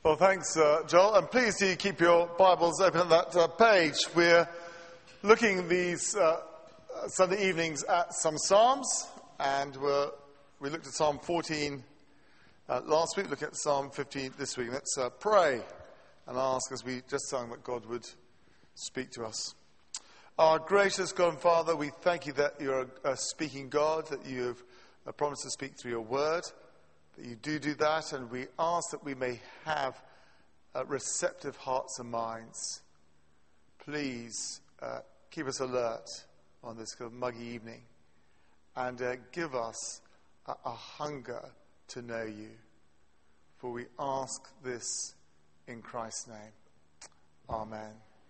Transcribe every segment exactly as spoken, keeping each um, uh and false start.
Well, thanks, uh, Joel. And please do keep your Bibles open at that uh, page. We're looking these uh, Sunday evenings at some Psalms, and we're, we looked at Psalm fourteen uh, last week, looking at Psalm fifteen this week. Let's uh, pray and ask, as we just sang, that God would speak to us. Our gracious God and Father, we thank you that you're a, a speaking God, that you have uh, promised to speak through your word, that you do do that, and we ask that we may have uh, receptive hearts and minds. Please uh, keep us alert on this kind of muggy evening, and uh, give us a, a hunger to know you. For we ask this in Christ's name. Amen.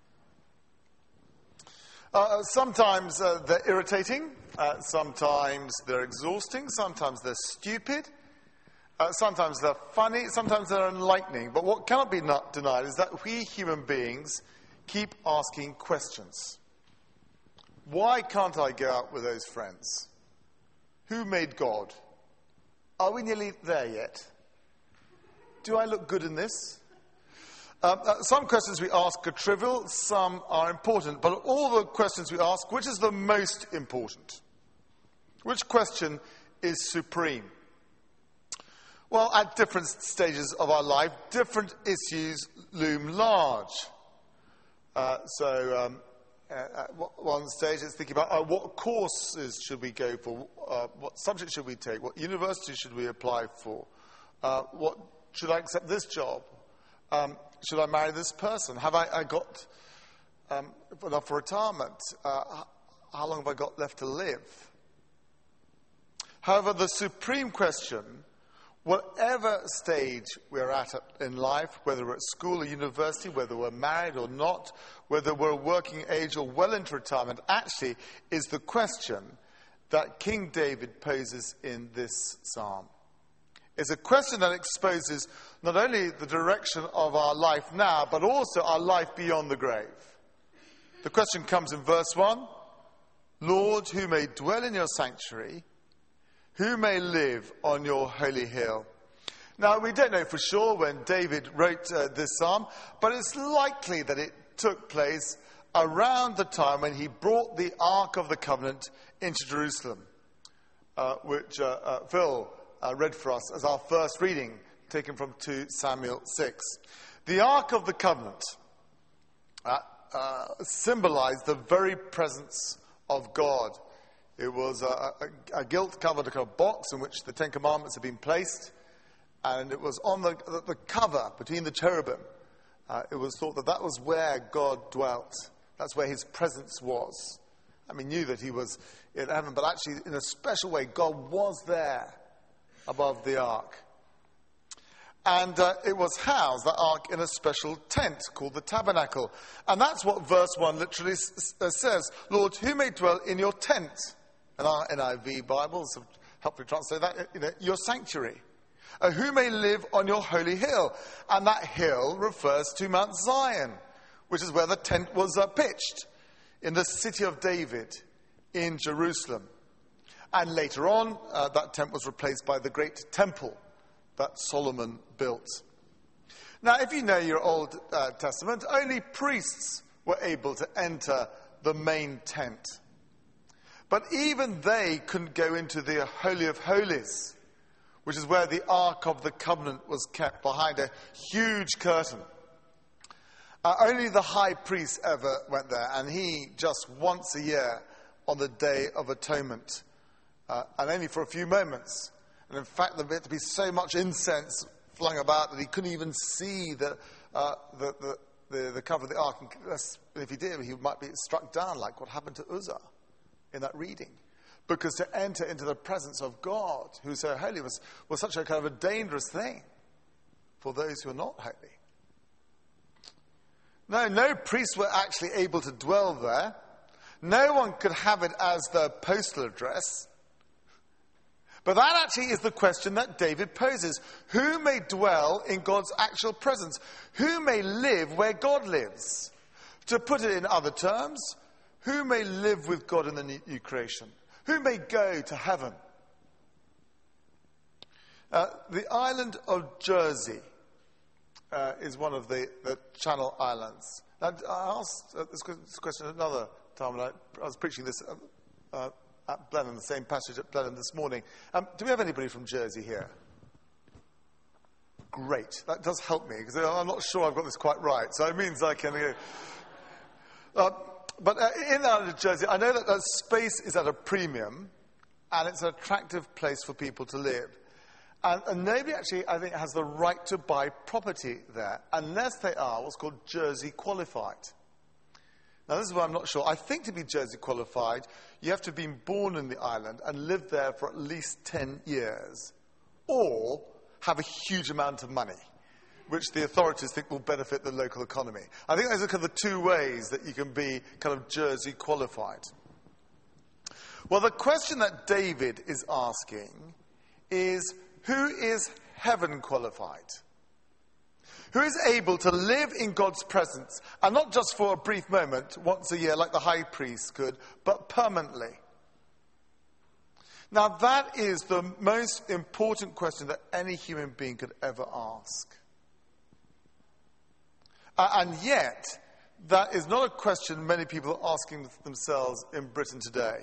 Uh, sometimes uh, they're irritating, uh, sometimes they're exhausting, sometimes they're stupid, uh, sometimes they're funny, sometimes they're enlightening. But what cannot be not denied is that we human beings keep asking questions. Why can't I go out with those friends? Who made God? Are we nearly there yet? Do I look good in this? Um, uh, some questions we ask are trivial, some are important. But all the questions we ask, which is the most important? Which question is supreme? Well, at different stages of our life, different issues loom large. Uh, so um, uh, at one stage it's thinking about uh, what courses should we go for, uh, what subject should we take, what university should we apply for, uh, what should I accept this job? Um, should I marry this person? Have I, I got um, enough for retirement? Uh, how long have I got left to live? However, the supreme question, whatever stage we're at in life, whether we're at school or university, whether we're married or not, whether we're working age or well into retirement, actually is the question that King David poses in this psalm. It's a question that exposes not only the direction of our life now, but also our life beyond the grave. The question comes in verse one. Lord, who may dwell in your sanctuary? Who may live on your holy hill? Now, we don't know for sure when David wrote uh, this psalm, but it's likely that it took place around the time when he brought the Ark of the Covenant into Jerusalem, uh, which uh, uh, Phil Uh, read for us as our first reading, taken from Second Samuel six. The Ark of the Covenant uh, uh, symbolized the very presence of God. It was a, a, a gilt-covered kind of box in which the Ten Commandments had been placed, and it was on the, the, the cover between the cherubim. Uh, it was thought that that was where God dwelt. That's where his presence was. I mean, knew that he was in heaven, but actually, in a special way, God was there above the ark. And uh, it was housed, that ark, in a special tent called the tabernacle. And that's what verse one literally s- s- says. Lord, who may dwell in your tent? And our N I V Bibles have helpfully translated that, you know, your sanctuary. Uh, who may live on your holy hill? And that hill refers to Mount Zion, which is where the tent was uh, pitched, in the city of David, in Jerusalem. And later on, uh, that tent was replaced by the great temple that Solomon built. Now, if you know your Old uh, Testament, only priests were able to enter the main tent. But even they couldn't go into the Holy of Holies, which is where the Ark of the Covenant was kept behind a huge curtain. Uh, only the high priest ever went there, and he just once a year on the Day of Atonement. Uh, and only for a few moments. And in fact, there had to be so much incense flung about that he couldn't even see the, uh, the, the, the, the cover of the ark. And if he did, he might be struck down, like what happened to Uzzah in that reading. Because to enter into the presence of God, who's so holy, was, was such a kind of a dangerous thing for those who are not holy. No, no priests were actually able to dwell there. No one could have it as their postal address. But that actually is the question that David poses. Who may dwell in God's actual presence? Who may live where God lives? To put it in other terms, who may live with God in the new creation? Who may go to heaven? Uh, the island of Jersey uh, is one of the, the Channel Islands. And I asked uh, this question another time when I, I was preaching this uh, uh, at Blenheim, the same passage at Blenheim this morning. Um, do we have anybody from Jersey here? Great. That does help me, because I'm not sure I've got this quite right. So it means I can... Uh, uh, but uh, in the island of Jersey, I know that that space is at a premium, and it's an attractive place for people to live. And, and nobody actually, I think, has the right to buy property there, unless they are what's called Jersey qualified. Now, this is where I'm not sure. I think to be Jersey qualified, you have to have been born in the island and lived there for at least ten years, or have a huge amount of money, which the authorities think will benefit the local economy. I think those are kind of the two ways that you can be kind of Jersey qualified. Well, the question that David is asking is, who is heaven qualified? Who is able to live in God's presence, and not just for a brief moment, once a year, like the high priest could, but permanently? Now, that is the most important question that any human being could ever ask. Uh, and yet, that is not a question many people are asking themselves in Britain today.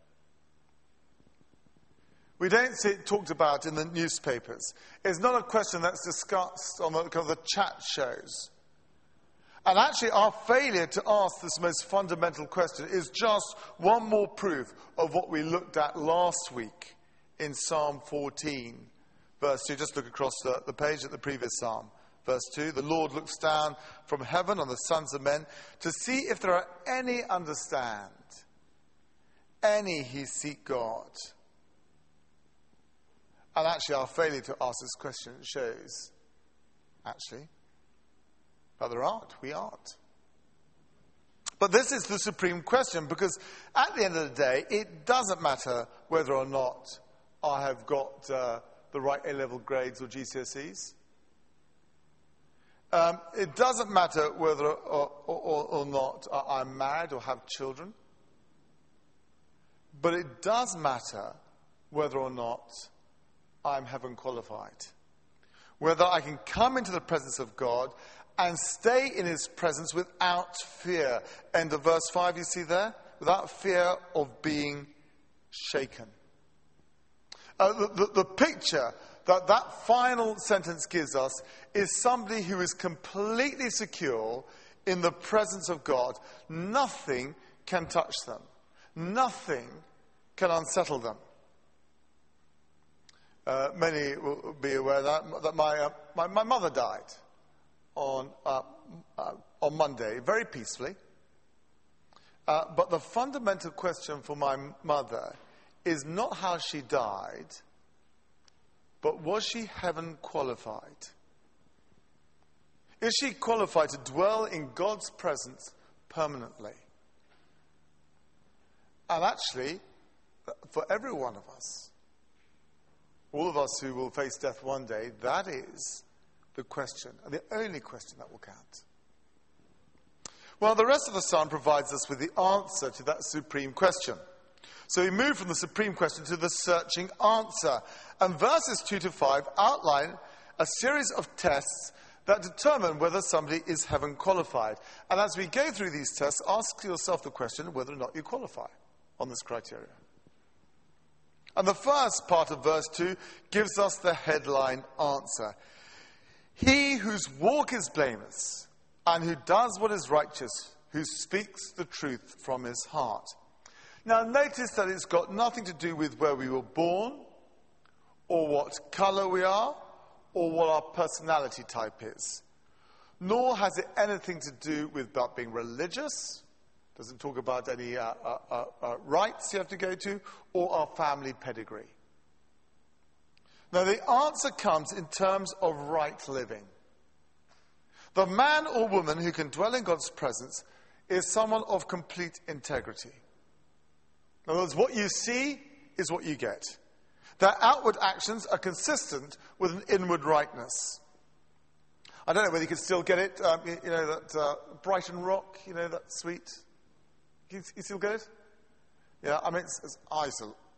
We don't see it talked about in the newspapers. It's not a question that's discussed on the, kind of the chat shows. And actually, our failure to ask this most fundamental question is just one more proof of what we looked at last week in Psalm fourteen, verse two. Just look across the, the page at the previous psalm. Verse two, the Lord looks down from heaven on the sons of men to see if there are any understand, any who seek God. And actually, our failure to ask this question shows, actually, that there aren't. We aren't. But this is the supreme question, because at the end of the day, it doesn't matter whether or not I have got uh, the right A-level grades or G C S Es. Um, it doesn't matter whether or, or, or not I'm married or have children. But it does matter whether or not I'm heaven qualified. Whether I can come into the presence of God and stay in his presence without fear. End of verse five, you see there? Without fear of being shaken. Uh, the, the, the picture that that final sentence gives us is somebody who is completely secure in the presence of God. Nothing can touch them. Nothing can unsettle them. Uh, many will be aware that, that my, uh, my, my mother died on, uh, uh, on Monday, very peacefully. Uh, but the fundamental question for my mother is not how she died, but was she heaven qualified? Is she qualified to dwell in God's presence permanently? And actually, for every one of us, all of us who will face death one day, that is the question, and the only question that will count. Well, the rest of the psalm provides us with the answer to that supreme question. So we move from the supreme question to the searching answer. And verses two to five outline a series of tests that determine whether somebody is heaven qualified. And as we go through these tests, ask yourself the question whether or not you qualify on this criteria. And the first part of verse two gives us the headline answer. He whose walk is blameless and who does what is righteous, who speaks the truth from his heart. Now notice that it's got nothing to do with where we were born, or what colour we are, or what our personality type is. Nor has it anything to do with about being religious. Doesn't talk about any uh, uh, uh, uh, rites you have to go to, or our family pedigree. Now, the answer comes in terms of right living. The man or woman who can dwell in God's presence is someone of complete integrity. In other words, what you see is what you get. Their outward actions are consistent with an inward rightness. I don't know whether you can still get it. Um, you, you know, that uh, Brighton Rock, you know, that sweet. You, you still get it? Yeah, I mean, it's, it's, I, used to,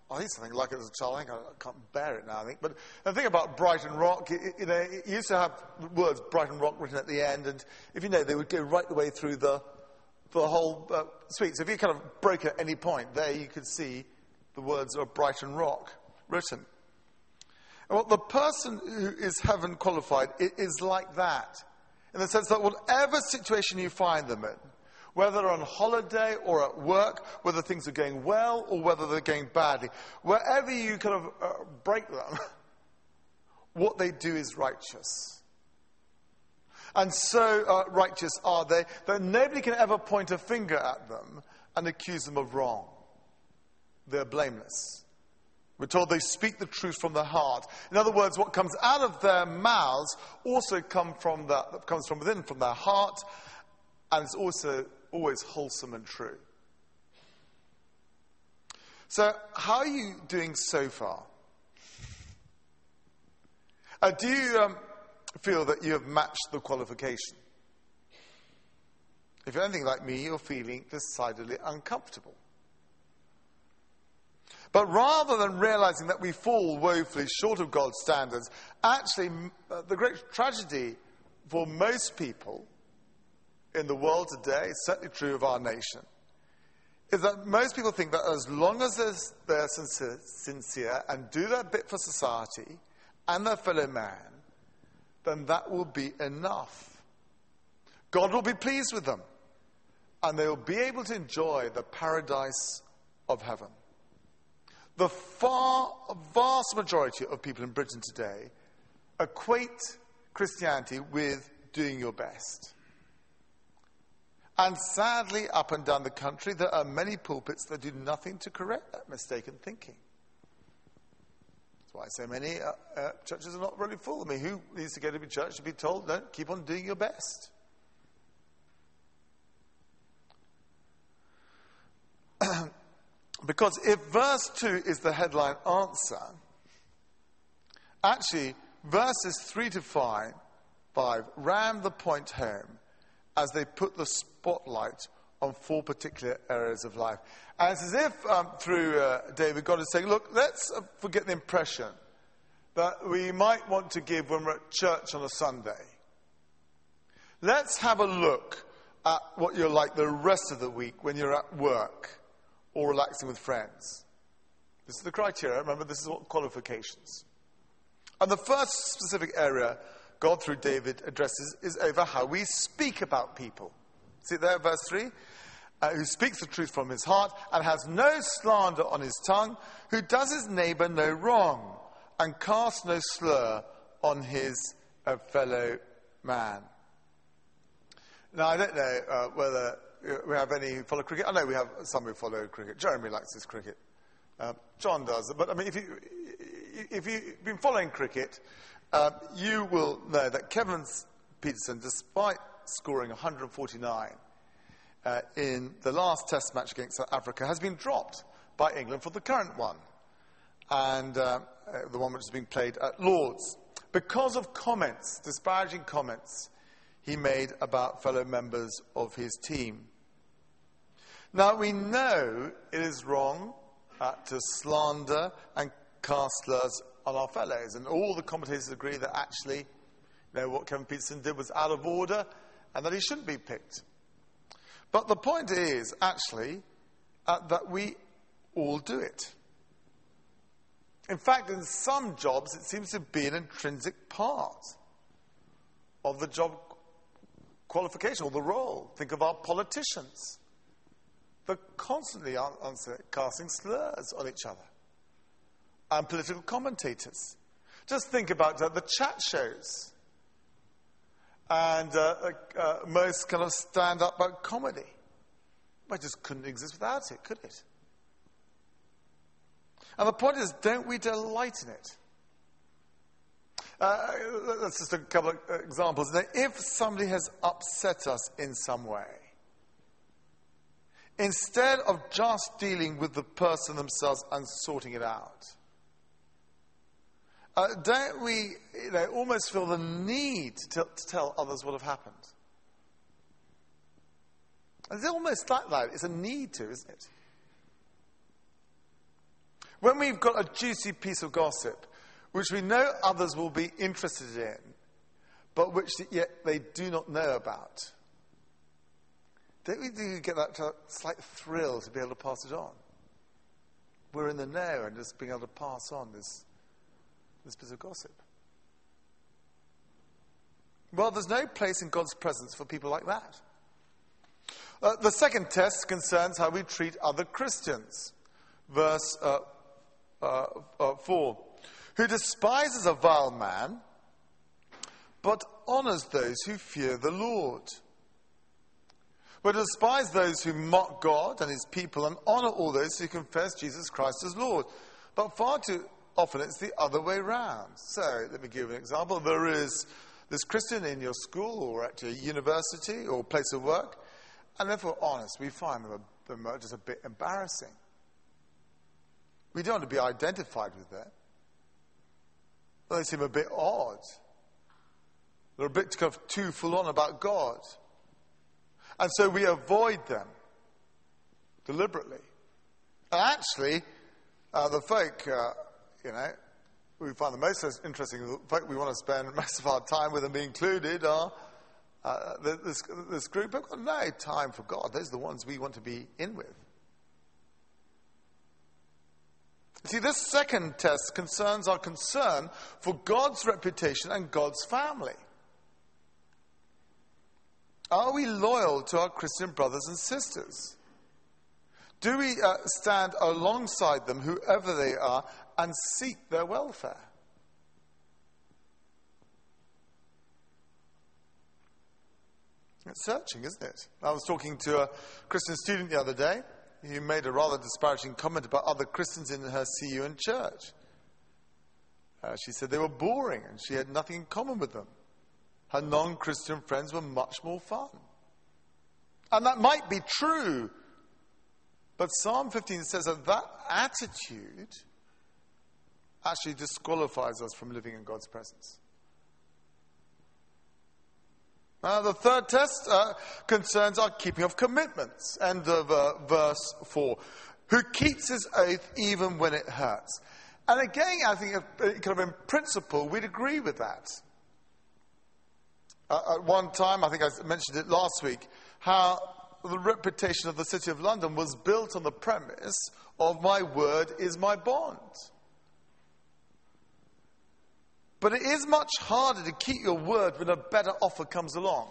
I used to think like it as a child. I think I can't bear it now, I think. But the thing about Brighton Rock, it, you know, it used to have words Brighton Rock written at the end, and if you know, they would go right the way through the, the whole uh, suite. So if you kind of broke at any point, there you could see the words of Brighton Rock written. And well, the person who is heaven qualified is like that, in the sense that whatever situation you find them in, whether they're on holiday or at work, whether things are going well or whether they're going badly, wherever you kind of uh, break them, what they do is righteous. And so uh, righteous are they that nobody can ever point a finger at them and accuse them of wrong. They're blameless. We're told they speak the truth from their heart. In other words, what comes out of their mouths also come from the, comes from within, from their heart, and it's also always wholesome and true. So, how are you doing so far? Uh, do you um, feel that you have matched the qualification? If you're anything like me, you're feeling decidedly uncomfortable. But rather than realizing that we fall woefully short of God's standards, actually, uh, the great tragedy for most people in the world today, it's certainly true of our nation, is that most people think that as long as they're sincere, sincere and do their bit for society and their fellow man, then that will be enough. God will be pleased with them, and they will be able to enjoy the paradise of heaven. The far, vast majority of people in Britain today equate Christianity with doing your best. And sadly, up and down the country, there are many pulpits that do nothing to correct that mistaken thinking. That's why so many uh, uh, churches are not really full. I mean, who needs to go to church to be told, no, keep on doing your best? Because if verse two is the headline answer, actually, verses three to five, five ram the point home as they put the spotlight on four particular areas of life. And it's as if, um, through uh, David, God is saying, look, let's uh, forget the impression that we might want to give when we're at church on a Sunday. Let's have a look at what you're like the rest of the week when you're at work or relaxing with friends. This is the criteria. Remember, this is what qualifications. And the first specific area God, through David, addresses is over how we speak about people. See there, verse three? Uh, who speaks the truth from his heart and has no slander on his tongue, who does his neighbor no wrong and casts no slur on his uh, fellow man. Now, I don't know uh, whether we have any who follow cricket. I know we have some who follow cricket. Jeremy likes his cricket. Uh, John does. But, I mean, if, you, if you've been following cricket, uh, you will know that Kevin Pietersen, despite scoring one hundred forty-nine uh, in the last Test match against South Africa, has been dropped by England for the current one, and uh, uh, the one which is being played at Lord's, because of comments, disparaging comments he made about fellow members of his team. Now, we know it is wrong uh, to slander and cast slurs on our fellows, and all the commentators agree that actually, you know, what Kevin Pietersen did was out of order and that he shouldn't be picked. But the point is, actually, uh, that we all do it. In fact, in some jobs, it seems to be an intrinsic part of the job qualification or the role. Think of our politicians. They're constantly answer, casting slurs on each other. And political commentators. Just think about uh, the chat shows. And uh, uh, most kind of stand-up uh, comedy. It just couldn't exist without it, could it? And the point is, don't we delight in it? Uh, that's just a couple of examples. Now, if somebody has upset us in some way, instead of just dealing with the person themselves and sorting it out, uh, don't we, you know, almost feel the need to, t- to tell others what have happened? It's almost like that. It's a need to, isn't it? When we've got a juicy piece of gossip, which we know others will be interested in, but which yet they do not know about, don't we do get that slight thrill to be able to pass it on? We're in the know and just being able to pass on this, this piece of gossip. Well, there's no place in God's presence for people like that. Uh, the second test concerns how we treat other Christians. Verse uh, uh, uh, four. Who despises a vile man, but honors those who fear the Lord. We despise those who mock God and his people and honor all those who confess Jesus Christ as Lord. But far too often it's the other way round. So, let me give an example. There is this Christian in your school or at your university or place of work, and if we're honest, we find them, a, them just a bit embarrassing. We don't want to be identified with them. They seem a bit odd. They're a bit kind of too full on about God. And so we avoid them deliberately. And actually, uh, the folk, uh, you know, we find the most interesting, the folk we want to spend most of our time with and be included are uh, this, this group. We've got no time for God. Those are the ones we want to be in with. See, this second test concerns our concern for God's reputation and God's family. Are we loyal to our Christian brothers and sisters? Do we uh, stand alongside them, whoever they are, and seek their welfare? It's searching, isn't it? I was talking to a Christian student the other day who made a rather disparaging comment about other Christians in her C U N church. Uh, she said they were boring and she had nothing in common with them. Her non-Christian friends were much more fun. And that might be true. But Psalm fifteen says that that attitude actually disqualifies us from living in God's presence. Uh, the third test uh, concerns our keeping of commitments. End of uh, verse four. Who keeps his oath even when it hurts. And again, I think uh, kind of in principle, we'd agree with that. Uh, at one time, I think I mentioned it last week, how the reputation of the City of London was built on the premise of my word is my bond. But it is much harder to keep your word when a better offer comes along.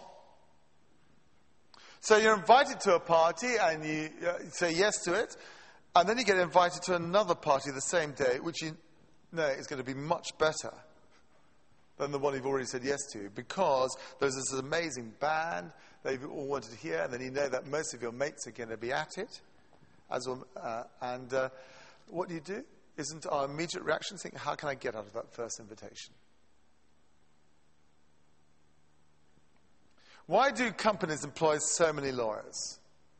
So you're invited to a party and you uh, say yes to it, and then you get invited to another party the same day, which you know is going to be much better than the one you've already said yes to, because there's this amazing band that you've all wanted to hear, and then you know that most of your mates are going to be at it. As well, uh, and uh, what do you do? Isn't our immediate reaction think, how can I get out of that first invitation? Why do companies employ so many lawyers?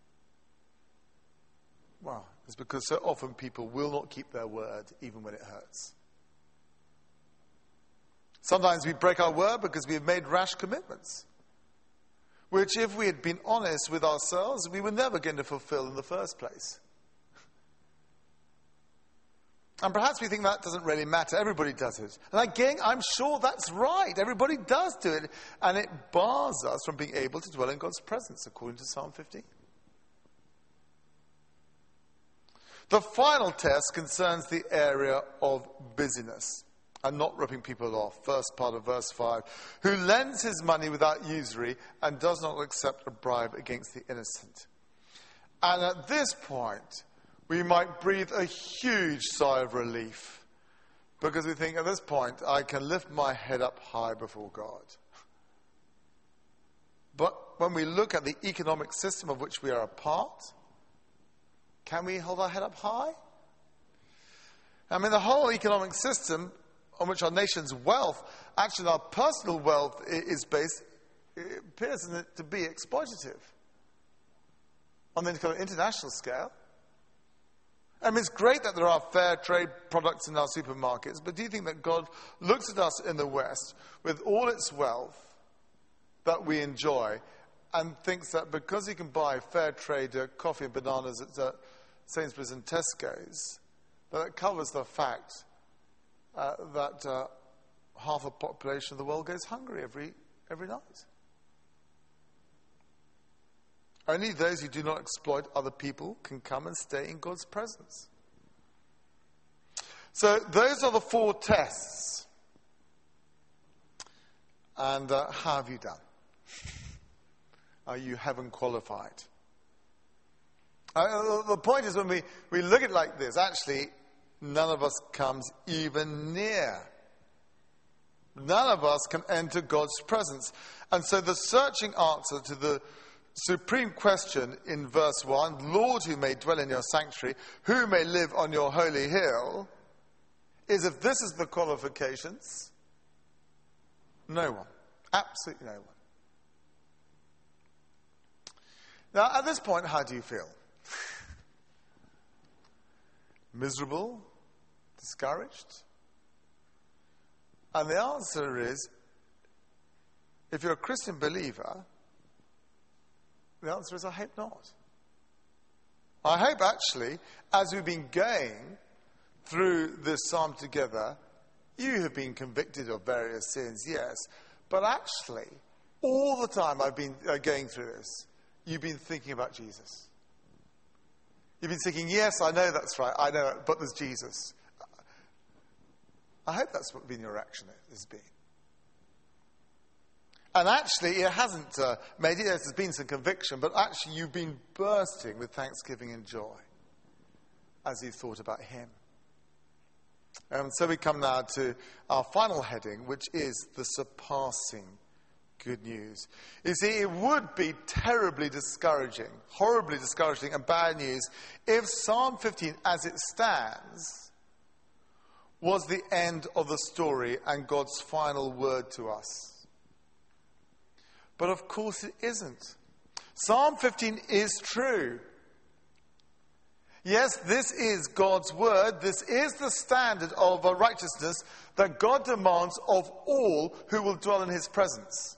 Well, it's because so often people will not keep their word even when it hurts. Sometimes we break our word because we have made rash commitments, which if we had been honest with ourselves, we were never going to fulfill in the first place. And perhaps we think that doesn't really matter. Everybody does it. And again, I'm sure that's right. Everybody does do it. And it bars us from being able to dwell in God's presence, according to Psalm fifteen. The final test concerns the area of busyness and not ripping people off. First part of verse five. Who lends his money without usury and does not accept a bribe against the innocent. And at this point, we might breathe a huge sigh of relief, because we think at this point, I can lift my head up high before God. But when we look at the economic system of which we are a part, can we hold our head up high? I mean, the whole economic system on which our nation's wealth, actually our personal wealth is based, it appears to be exploitative on the kind of international scale. I mean, it's great that there are fair trade products in our supermarkets, but do you think that God looks at us in the West with all its wealth that we enjoy and thinks that because he can buy fair trade uh, coffee and bananas at uh, Sainsbury's and Tesco's, But it covers the fact uh, that uh, half the population of the world goes hungry every every night. Only those who do not exploit other people can come and stay in God's presence. So those are the four tests. And uh, how have you done? Are you heaven qualified? Uh, the point is, when we, we look at it like this, actually, none of us comes even near. None of us can enter God's presence. And so the searching answer to the supreme question in verse one, Lord, who may dwell in your sanctuary, who may live on your holy hill, is if this is the qualifications, no one. Absolutely no one. Now, at this point, how do you feel? Miserable? Discouraged? And the answer is, if you're a Christian believer, the answer is, I hope not. I hope, actually, as we've been going through this psalm together, you have been convicted of various sins, yes, but actually, all the time I've been uh, going through this, you've been thinking about Jesus. You've been thinking, yes, I know that's right, I know it, but there's Jesus. I hope that's what been your reaction has been. And actually, it hasn't uh, made it, there's been some conviction, but actually you've been bursting with thanksgiving and joy as you've thought about him. Um, so we come now to our final heading, which is the surpassing good news. You see, it would be terribly discouraging, horribly discouraging and bad news if Psalm fifteen, as it stands, was the end of the story and God's final word to us. But of course it isn't. Psalm fifteen is true. Yes, this is God's word. This is the standard of righteousness that God demands of all who will dwell in his presence.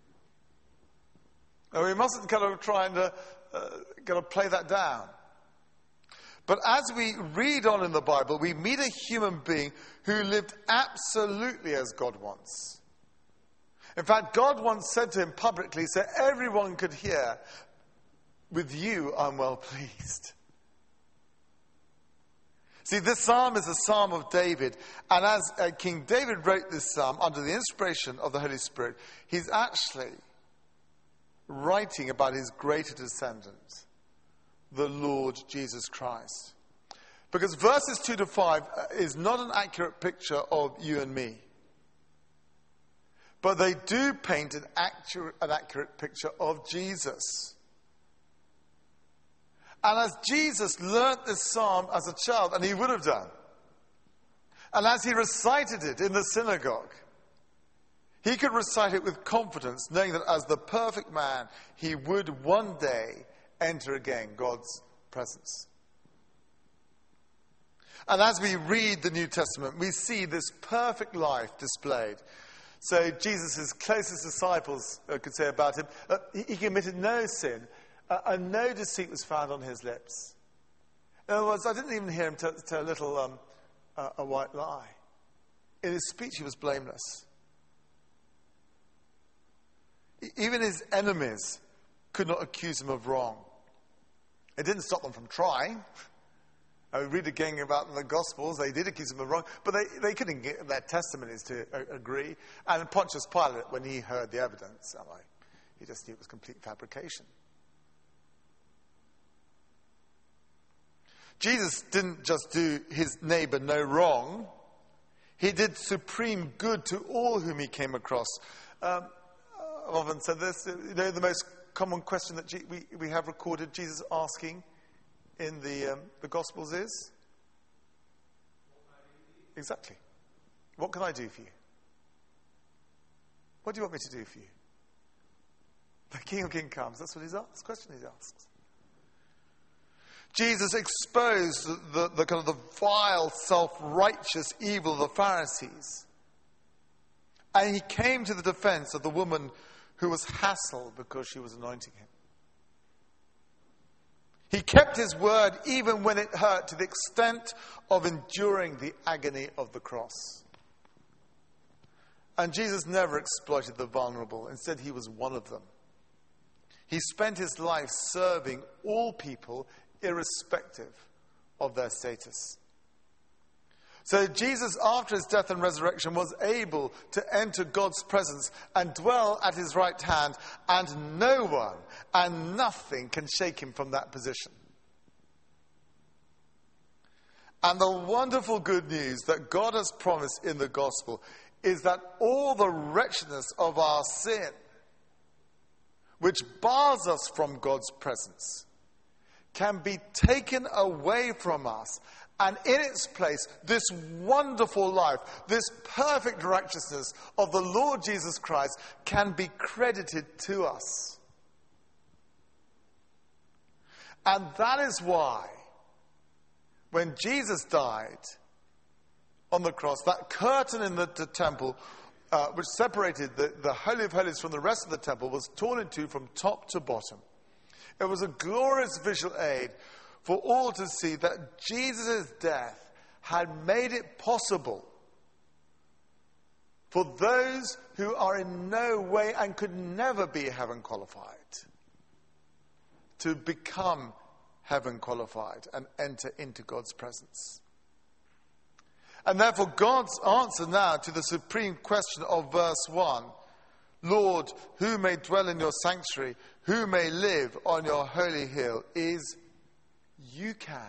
Now, we mustn't kind of try and uh, uh, kind of play that down. But as we read on in the Bible, we meet a human being who lived absolutely as God wants. In fact, God once said to him publicly, so everyone could hear, with you I'm well pleased. See, this psalm is a psalm of David, and as uh, King David wrote this psalm under the inspiration of the Holy Spirit, he's actually writing about his greater descendant, the Lord Jesus Christ. Because verses two to five is not an accurate picture of you and me. But they do paint an accurate, an accurate picture of Jesus. And as Jesus learnt this psalm as a child, and he would have done, and as he recited it in the synagogue, he could recite it with confidence, knowing that as the perfect man, he would one day enter again God's presence. And as we read the New Testament, we see this perfect life displayed. So Jesus' closest disciples uh, could say about him, uh, he, he committed no sin, uh, and no deceit was found on his lips. In other words, I didn't even hear him tell, tell a little um, uh, a white lie. In his speech, he was blameless. E- even his enemies could not accuse him of wrong. It didn't stop them from trying. I read again about the Gospels. They did accuse him of wrong, but they, they couldn't get their testimonies to uh, agree. And Pontius Pilate, when he heard the evidence, oh, he just knew it was complete fabrication. Jesus didn't just do his neighbor no wrong. He did supreme good to all whom he came across. Um, I've often said this. You know, the most common question that G- we, we have recorded Jesus asking in the um, the Gospels is? Exactly. What can I do for you? What do you want me to do for you? The King of Kings comes. That's what he's asked. That's the question he asks. Jesus exposed the, the, the kind of the vile, self-righteous evil of the Pharisees. And he came to the defense of the woman who was hassled because she was anointing him. He kept his word even when it hurt, to the extent of enduring the agony of the cross. And Jesus never exploited the vulnerable. Instead, he was one of them. He spent his life serving all people, irrespective of their status. So Jesus, after his death and resurrection, was able to enter God's presence and dwell at his right hand, and no one and nothing can shake him from that position. And the wonderful good news that God has promised in the gospel is that all the wretchedness of our sin, which bars us from God's presence, can be taken away from us. And in its place, this wonderful life, this perfect righteousness of the Lord Jesus Christ can be credited to us. And that is why, when Jesus died on the cross, that curtain in the, the temple, uh, which separated the, the Holy of Holies from the rest of the temple, was torn in two from top to bottom. It was a glorious visual aid for all to see that Jesus' death had made it possible for those who are in no way and could never be heaven qualified to become heaven qualified and enter into God's presence. And therefore, God's answer now to the supreme question of verse one, Lord, who may dwell in your sanctuary, who may live on your holy hill, is you can.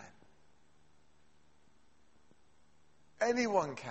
Anyone can.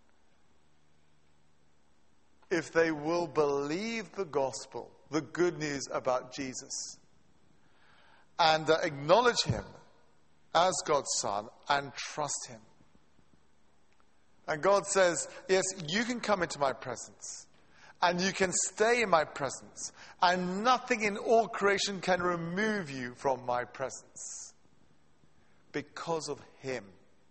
If they will believe the gospel, the good news about Jesus, and uh, acknowledge him as God's Son and trust him. And God says, yes, you can come into my presence. And you can stay in my presence. And nothing in all creation can remove you from my presence. Because of him.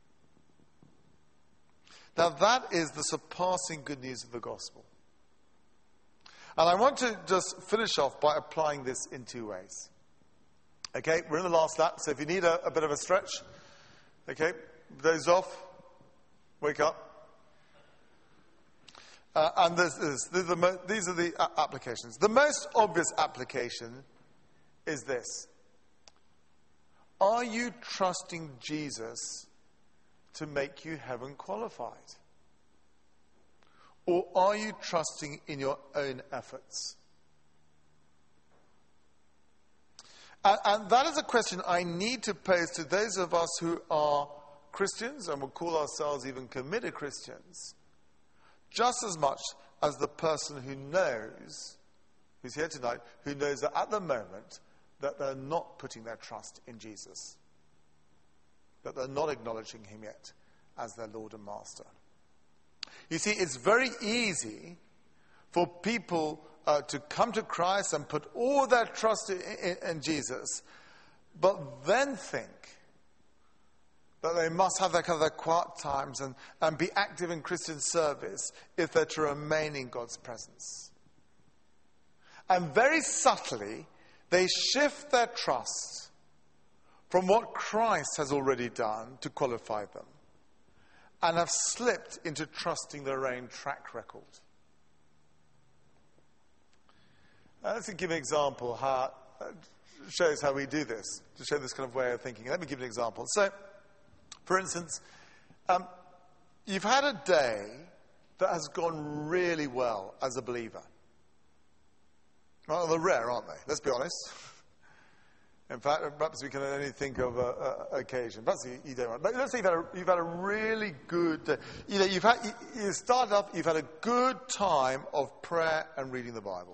Now that is the surpassing good news of the gospel. And I want to just finish off by applying this in two ways. Okay, we're in the last lap, so if you need a, a bit of a stretch, okay, doze off, wake up. Uh, and this is, these, are the mo- these are the uh, applications. The most obvious application is this. Are you trusting Jesus to make you heaven qualified? Or are you trusting in your own efforts? And, and that is a question I need to pose to those of us who are Christians, and will call ourselves even committed Christians, just as much as the person who knows, who's here tonight, who knows that at the moment that they're not putting their trust in Jesus, that they're not acknowledging him yet as their Lord and Master. You see, it's very easy for people uh, to come to Christ and put all their trust in, in, in Jesus, but then think that they must have their kind of their quiet times and, and be active in Christian service if they're to remain in God's presence. And very subtly, they shift their trust from what Christ has already done to qualify them, and have slipped into trusting their own track record. Now, let's give an example how uh, shows how we do this, to show this kind of way of thinking. Let me give you an example. So, for instance, um, you've had a day that has gone really well as a believer. Well, they're rare, aren't they? Let's be honest. In fact, perhaps we can only think of an occasion. Perhaps you, you don't. But let's say you've had, a, you've had a really good day. You know, you've had, you, you started off, you've had a good time of prayer and reading the Bible.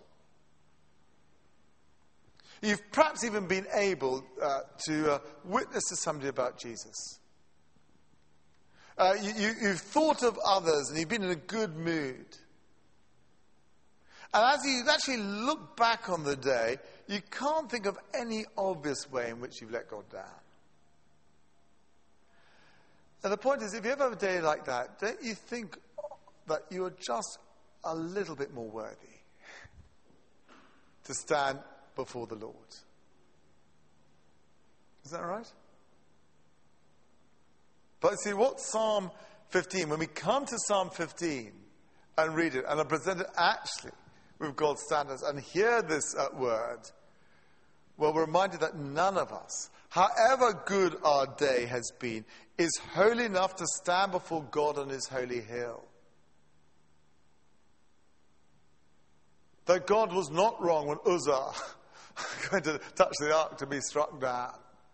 You've perhaps even been able uh, to uh, witness to somebody about Jesus. Uh, you, you, you've thought of others and you've been in a good mood. And as you actually look back on the day, you can't think of any obvious way in which you've let God down. And the point is, if you ever have a day like that, don't you think that you are just a little bit more worthy to stand before the Lord? Is that right? But see, what Psalm fifteen, when we come to Psalm fifteen and read it and are presented actually with God's standards and hear this uh, word, well, we're reminded that none of us, however good our day has been, is holy enough to stand before God on his holy hill. That God was not wrong when Uzzah going to touch the ark to be struck down.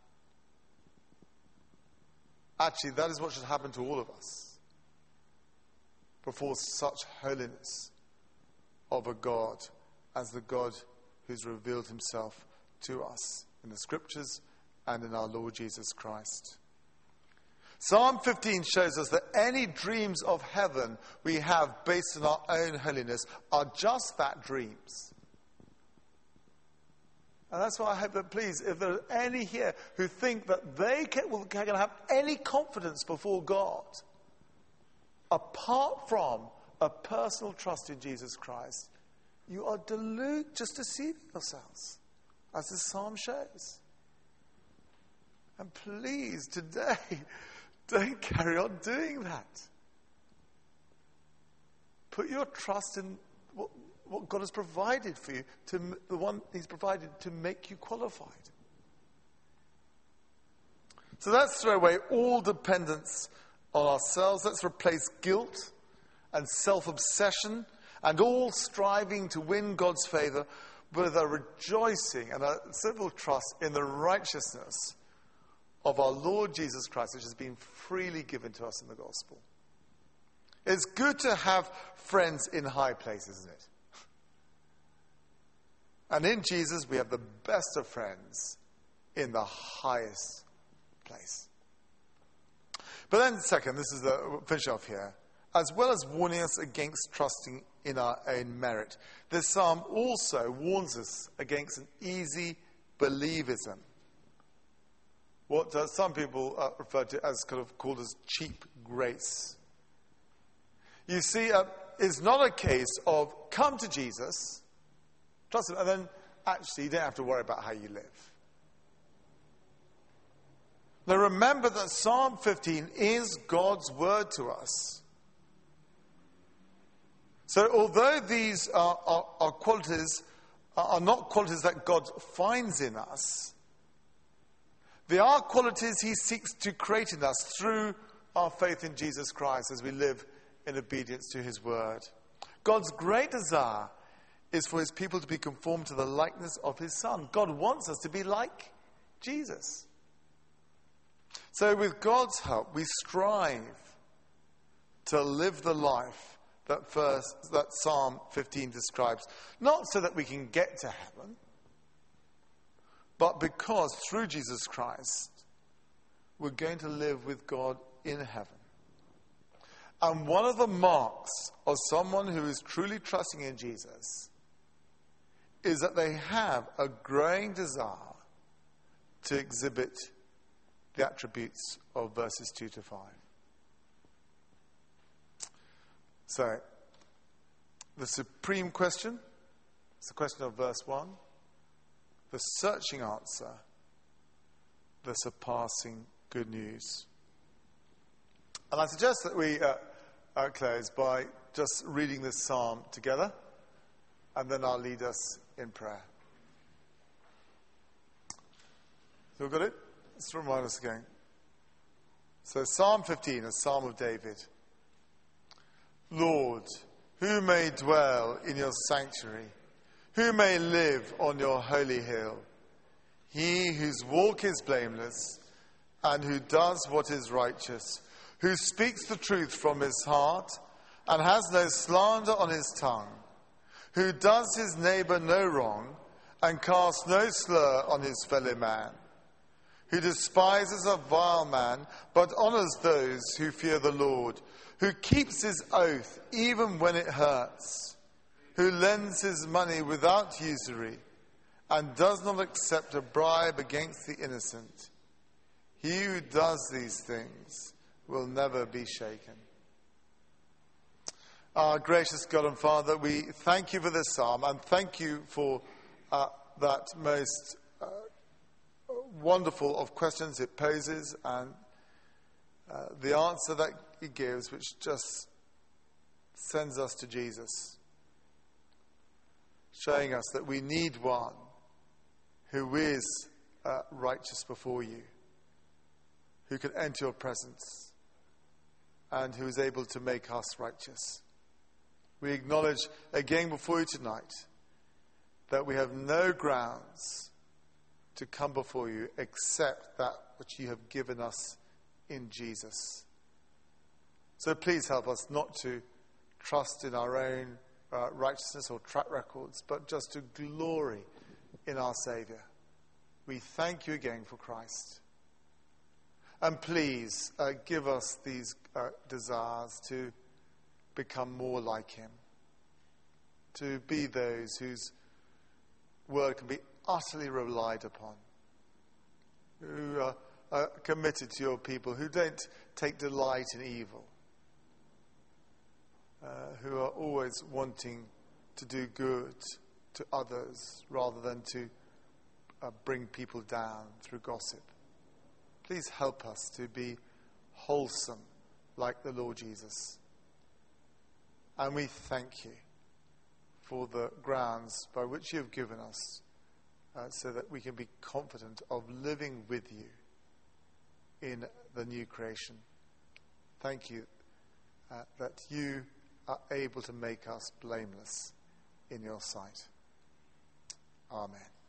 Actually, that is what should happen to all of us before such holiness of a God as the God who's revealed himself to us in the scriptures and in our Lord Jesus Christ. Psalm fifteen shows us that any dreams of heaven we have based on our own holiness are just that, dreams. And that's why I hope that, please, if there are any here who think that they can, will, can have any confidence before God apart from a personal trust in Jesus Christ, you are deluded, just deceiving yourselves, as this psalm shows. And please, today, don't carry on doing that. Put your trust in what, what God has provided for you, to the one he's provided to make you qualified. So let's throw away all dependence on ourselves. Let's replace guilt and self-obsession and all striving to win God's favor with a rejoicing and a simple trust in the righteousness of our Lord Jesus Christ, which has been freely given to us in the gospel. It's good to have friends in high places, isn't it? And in Jesus, we have the best of friends in the highest place. But then, second, this is the finish off here. As well as warning us against trusting in our own merit, this psalm also warns us against an easy believism. What uh, some people uh, refer to as kind of called as cheap grace. You see, uh, it's not a case of come to Jesus, trust him, and then actually you don't have to worry about how you live. Now remember that Psalm fifteen is God's word to us. So although these are, are, are qualities, are not qualities that God finds in us, they are qualities he seeks to create in us through our faith in Jesus Christ as we live in obedience to his word. God's great desire is for his people to be conformed to the likeness of his Son. God wants us to be like Jesus. So with God's help, we strive to live the life that first that Psalm fifteen describes. Not so that we can get to heaven, but because through Jesus Christ, we're going to live with God in heaven. And one of the marks of someone who is truly trusting in Jesus is that they have a growing desire to exhibit the attributes of verses two to five. So, the supreme question is the question of verse one. The searching answer, the surpassing good news. And I suggest that we uh, uh, close by just reading this psalm together, and then I'll lead us in prayer. So we've got it? Let's remind us again. So Psalm fifteen, a psalm of David. Lord, who may dwell in your sanctuary? Who may live on your holy hill? He whose walk is blameless and who does what is righteous, who speaks the truth from his heart and has no slander on his tongue, who does his neighbor no wrong and casts no slur on his fellow man, who despises a vile man but honors those who fear the Lord, who keeps his oath even when it hurts, who lends his money without usury and does not accept a bribe against the innocent. He who does these things will never be shaken. Our gracious God and Father, we thank you for this psalm and thank you for uh, that most uh, wonderful of questions it poses, and uh, the answer that he gives, which just sends us to Jesus, showing us that we need one who is uh, righteous before you, who can enter your presence, and who is able to make us righteous. We acknowledge again before you tonight that we have no grounds to come before you except that which you have given us in Jesus. So please help us not to trust in our own uh, righteousness or track records, but just to glory in our Saviour. We thank you again for Christ. And please uh, give us these uh, desires to become more like him, to be those whose word can be utterly relied upon, who are, are committed to your people, who don't take delight in evil, uh, who are always wanting to do good to others rather than to uh, bring people down through gossip. Please help us to be wholesome like the Lord Jesus. And we thank you for the grounds by which you have given us uh, so that we can be confident of living with you in the new creation. Thank you uh, that you are able to make us blameless in your sight. Amen.